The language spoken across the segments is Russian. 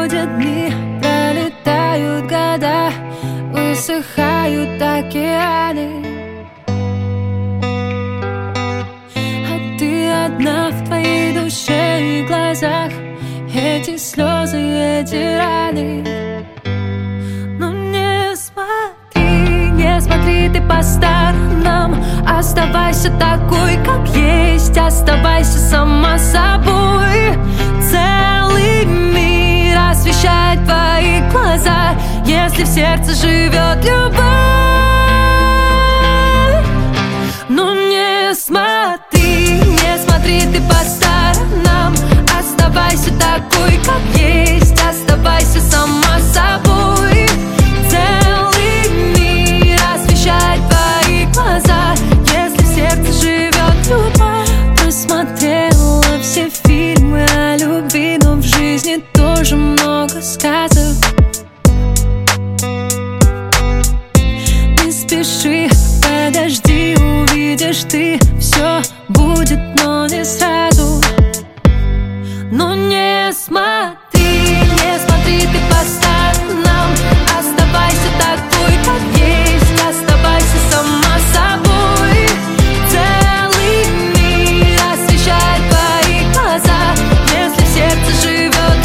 Проходят дни, пролетают года, высыхают океаны, а ты одна в твоей душе и глазах. Эти слезы, эти раны. Но не смотри ты по сторонам. Оставайся такой, как есть. Оставайся сама собой. Целый мир освещает твои глаза, если в сердце живет любовь. Но не смотри ты по сторонам. Оставайся такой, как есть. Оставайся сама собой. Целый мир освещает твои глаза, если в сердце живет любовь. Просмотрела все фильмы о любви, но в жизни тоже много сказок. Не спеши, подожди, увидишь ты. Все будет, но не сразу. Но не смотри ты по сторонам. Оставайся такой, как есть. Оставайся сама собой. Целый мир освещает твои глаза, если в сердце живет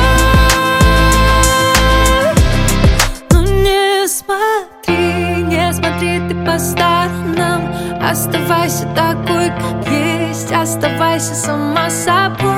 любовь. Но не смотри ты по сторонам. Оставайся такой, как есть. Оставайся сама собой.